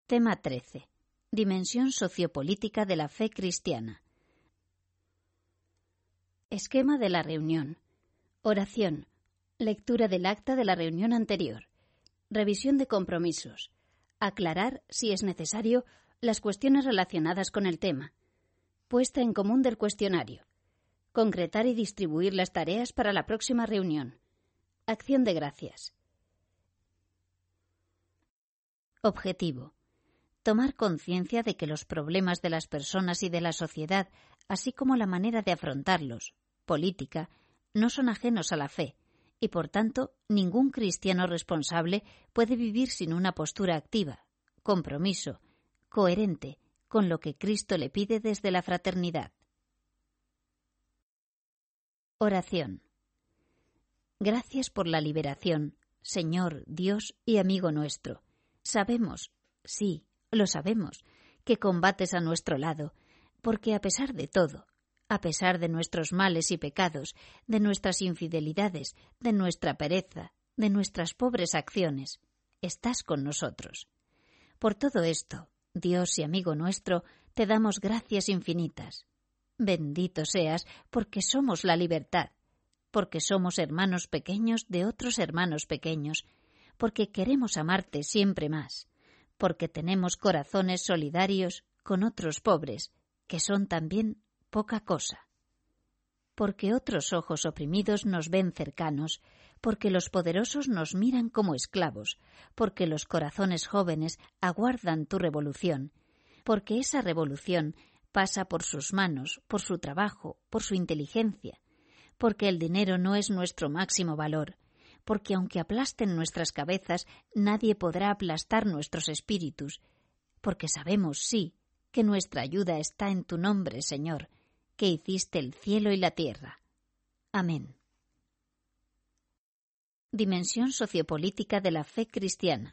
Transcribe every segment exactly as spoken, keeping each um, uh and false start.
Tema trece. Dimensión sociopolítica de la fe cristiana. Esquema de la reunión. Oración. Lectura del acta de la reunión anterior. Revisión de compromisos. Aclarar, si es necesario, las cuestiones relacionadas con el tema. Puesta en común del cuestionario. Concretar y distribuir las tareas para la próxima reunión. Acción de gracias. Objetivo. Tomar conciencia de que los problemas de las personas y de la sociedad, así como la manera de afrontarlos, política, no son ajenos a la fe, y por tanto ningún cristiano responsable puede vivir sin una postura activa, compromiso, coherente con lo que Cristo le pide desde la fraternidad. Oración. Gracias por la liberación, Señor, Dios y amigo nuestro. Sabemos, sí, lo sabemos, que combates a nuestro lado, porque a pesar de todo, a pesar de nuestros males y pecados, de nuestras infidelidades, de nuestra pereza, de nuestras pobres acciones, estás con nosotros. Por todo esto, Dios y amigo nuestro, te damos gracias infinitas. Bendito seas, porque somos la libertad, porque somos hermanos pequeños de otros hermanos pequeños, porque queremos amarte siempre más, porque tenemos corazones solidarios con otros pobres, que son también poca cosa, porque otros ojos oprimidos nos ven cercanos, porque los poderosos nos miran como esclavos, porque los corazones jóvenes aguardan tu revolución, porque esa revolución pasa por sus manos, por su trabajo, por su inteligencia, porque el dinero no es nuestro máximo valor, porque aunque aplasten nuestras cabezas, nadie podrá aplastar nuestros espíritus, porque sabemos, sí, que nuestra ayuda está en tu nombre, Señor, que hiciste el cielo y la tierra. Amén. Dimensión sociopolítica de la fe cristiana.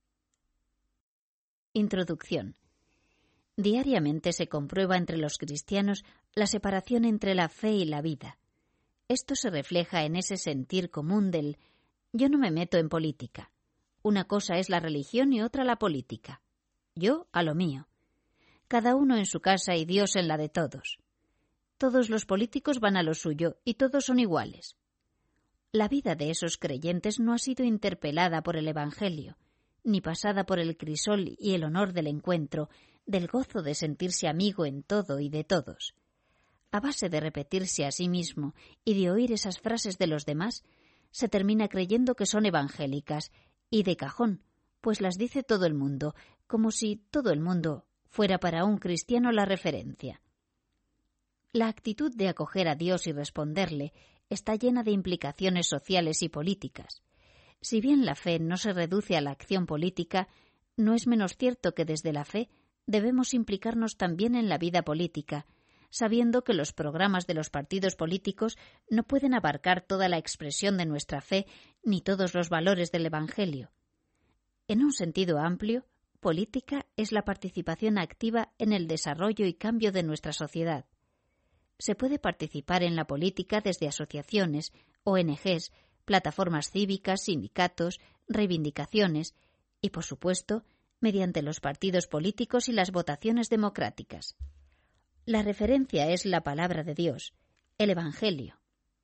Introducción. Diariamente se comprueba entre los cristianos la separación entre la fe y la vida. Esto se refleja en ese sentir común del «yo no me meto en política». Una cosa es la religión y otra la política. Yo a lo mío. Cada uno en su casa y Dios en la de todos. Todos los políticos van a lo suyo y todos son iguales. La vida de esos creyentes no ha sido interpelada por el Evangelio, ni pasada por el crisol y el honor del encuentro, del gozo de sentirse amigo en todo y de todos. A base de repetirse a sí mismo y de oír esas frases de los demás, se termina creyendo que son evangélicas, y de cajón, pues las dice todo el mundo, como si todo el mundo fuera para un cristiano la referencia. La actitud de acoger a Dios y responderle está llena de implicaciones sociales y políticas. Si bien la fe no se reduce a la acción política, no es menos cierto que desde la fe debemos implicarnos también en la vida política, sabiendo que los programas de los partidos políticos no pueden abarcar toda la expresión de nuestra fe ni todos los valores del Evangelio. En un sentido amplio, política es la participación activa en el desarrollo y cambio de nuestra sociedad. Se puede participar en la política desde asociaciones, O N Ges, plataformas cívicas, sindicatos, reivindicaciones y, por supuesto, mediante los partidos políticos y las votaciones democráticas. La referencia es la palabra de Dios, el Evangelio.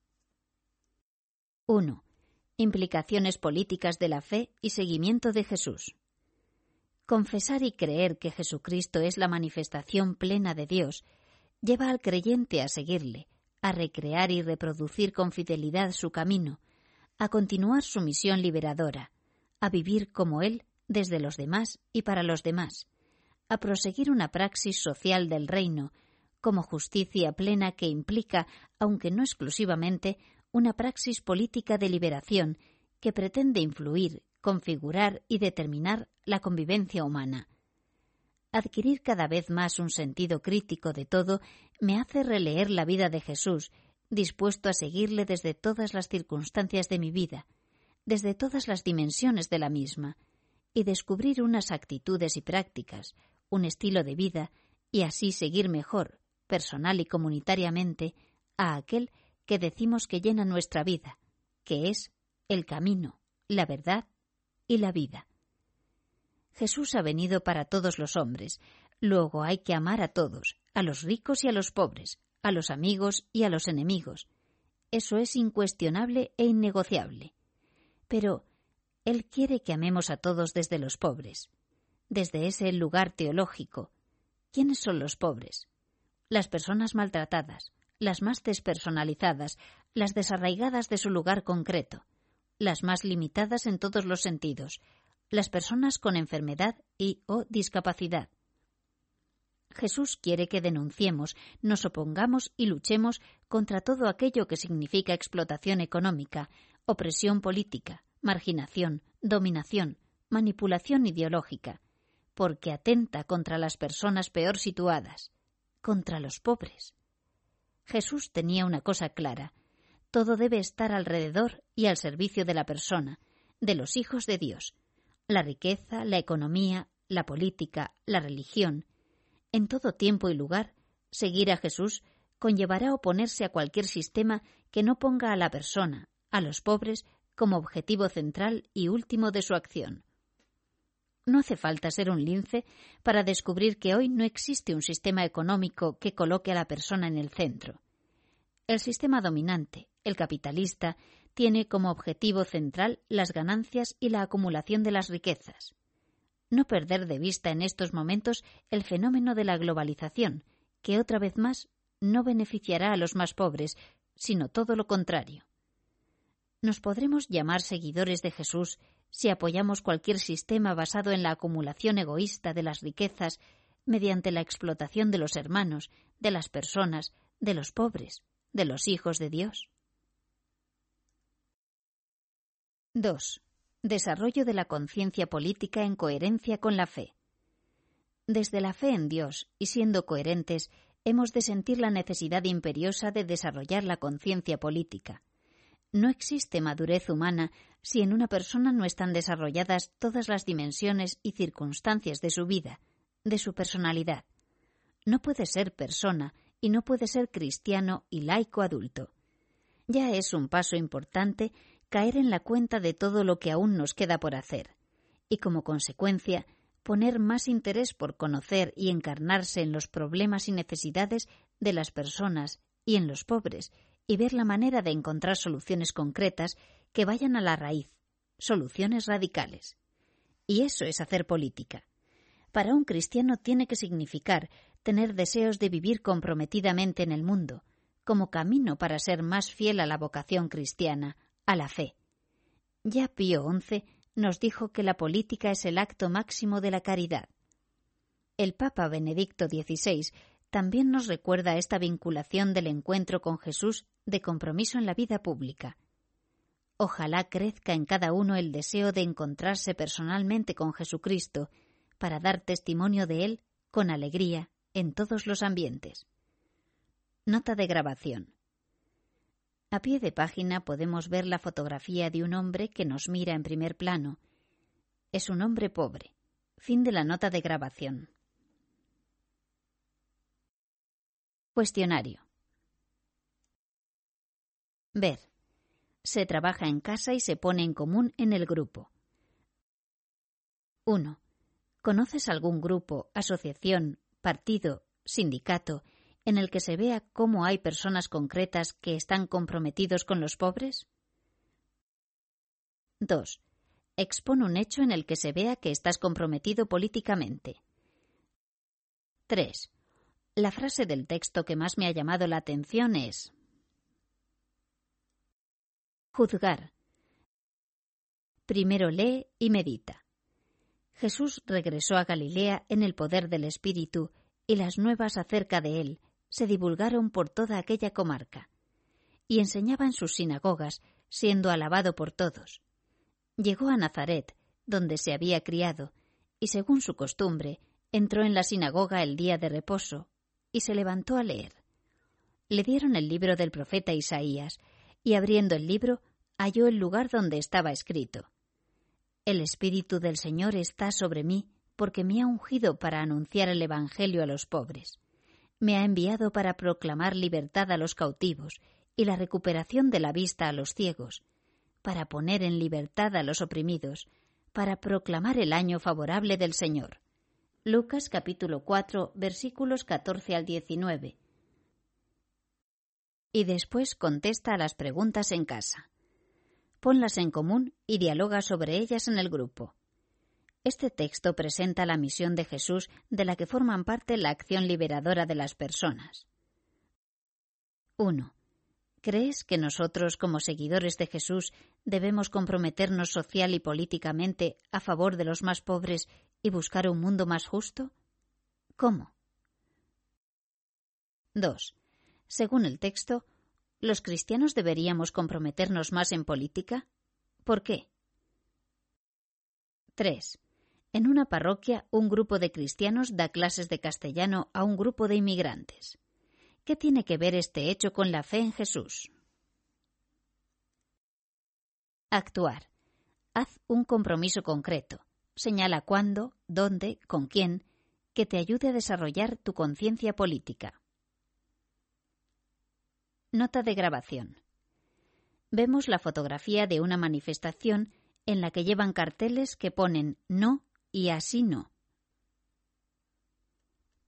uno. Implicaciones políticas de la fe y seguimiento de Jesús. Confesar y creer que Jesucristo es la manifestación plena de Dios lleva al creyente a seguirle, a recrear y reproducir con fidelidad su camino, a continuar su misión liberadora, a vivir como Él desde los demás y para los demás, a proseguir una praxis social del reino, como justicia plena que implica, aunque no exclusivamente, una praxis política de liberación que pretende influir, configurar y determinar la convivencia humana. Adquirir cada vez más un sentido crítico de todo me hace releer la vida de Jesús, dispuesto a seguirle desde todas las circunstancias de mi vida, desde todas las dimensiones de la misma, y descubrir unas actitudes y prácticas, un estilo de vida, y así seguir mejor, personal y comunitariamente, a aquel que decimos que llena nuestra vida, que es el camino, la verdad y la vida. Jesús ha venido para todos los hombres. Luego hay que amar a todos, a los ricos y a los pobres, a los amigos y a los enemigos. Eso es incuestionable e innegociable. Pero Él quiere que amemos a todos desde los pobres, desde ese lugar teológico. ¿Quiénes son los pobres? Las personas maltratadas, las más despersonalizadas, las desarraigadas de su lugar concreto, las más limitadas en todos los sentidos, las personas con enfermedad y o discapacidad. Jesús quiere que denunciemos, nos opongamos y luchemos contra todo aquello que significa explotación económica, opresión política, marginación, dominación, manipulación ideológica, porque atenta contra las personas peor situadas, contra los pobres. Jesús tenía una cosa clara: todo debe estar alrededor y al servicio de la persona, de los hijos de Dios. La riqueza, la economía, la política, la religión. En todo tiempo y lugar, seguir a Jesús conllevará oponerse a cualquier sistema que no ponga a la persona, a los pobres, como objetivo central y último de su acción. No hace falta ser un lince para descubrir que hoy no existe un sistema económico que coloque a la persona en el centro. El sistema dominante, el capitalista, tiene como objetivo central las ganancias y la acumulación de las riquezas. No perder de vista en estos momentos el fenómeno de la globalización, que otra vez más no beneficiará a los más pobres, sino todo lo contrario. Nos podremos llamar seguidores de Jesús si apoyamos cualquier sistema basado en la acumulación egoísta de las riquezas mediante la explotación de los hermanos, de las personas, de los pobres, de los hijos de Dios. dos. Desarrollo de la conciencia política en coherencia con la fe. Desde la fe en Dios y siendo coherentes, hemos de sentir la necesidad imperiosa de desarrollar la conciencia política. No existe madurez humana si en una persona no están desarrolladas todas las dimensiones y circunstancias de su vida, de su personalidad. No puede ser persona y no puede ser cristiano y laico adulto. Ya es un paso importante caer en la cuenta de todo lo que aún nos queda por hacer, y como consecuencia, poner más interés por conocer y encarnarse en los problemas y necesidades de las personas y en los pobres, y ver la manera de encontrar soluciones concretas que vayan a la raíz, soluciones radicales. Y eso es hacer política. Para un cristiano tiene que significar tener deseos de vivir comprometidamente en el mundo, como camino para ser más fiel a la vocación cristiana, a la fe. Ya Pío once nos dijo que la política es el acto máximo de la caridad. El Papa Benedicto dieciséis también nos recuerda esta vinculación del encuentro con Jesús de compromiso en la vida pública. Ojalá crezca en cada uno el deseo de encontrarse personalmente con Jesucristo para dar testimonio de Él con alegría en todos los ambientes. Nota de grabación. A pie de página podemos ver la fotografía de un hombre que nos mira en primer plano. Es un hombre pobre. Fin de la nota de grabación. Cuestionario. Ver. Se trabaja en casa y se pone en común en el grupo. uno. ¿Conoces algún grupo, asociación, partido, sindicato, en el que se vea cómo hay personas concretas que están comprometidos con los pobres? dos. Expone un hecho en el que se vea que estás comprometido políticamente. tres. La frase del texto que más me ha llamado la atención es: juzgar. Primero lee y medita. Jesús regresó a Galilea en el poder del Espíritu y las nuevas acerca de él se divulgaron por toda aquella comarca. Y enseñaba en sus sinagogas, siendo alabado por todos. Llegó a Nazaret, donde se había criado, y según su costumbre, entró en la sinagoga el día de reposo, y se levantó a leer. Le dieron el libro del profeta Isaías, y abriendo el libro, halló el lugar donde estaba escrito: El Espíritu del Señor está sobre mí, porque me ha ungido para anunciar el Evangelio a los pobres. Me ha enviado para proclamar libertad a los cautivos y la recuperación de la vista a los ciegos, para poner en libertad a los oprimidos, para proclamar el año favorable del Señor. Lucas capítulo cuatro, versículos catorce al diecinueve. Y después contesta a las preguntas en casa. Ponlas en común y dialoga sobre ellas en el grupo. Este texto presenta la misión de Jesús, de la que forman parte la acción liberadora de las personas. uno. ¿Crees que nosotros, como seguidores de Jesús, debemos comprometernos social y políticamente a favor de los más pobres y buscar un mundo más justo? ¿Cómo? dos. Según el texto, ¿los cristianos deberíamos comprometernos más en política? ¿Por qué? tres. En una parroquia, un grupo de cristianos da clases de castellano a un grupo de inmigrantes. ¿Qué tiene que ver este hecho con la fe en Jesús? Actuar. Haz un compromiso concreto. Señala cuándo, dónde, con quién, que te ayude a desarrollar tu conciencia política. Nota de grabación. Vemos la fotografía de una manifestación en la que llevan carteles que ponen no y así no.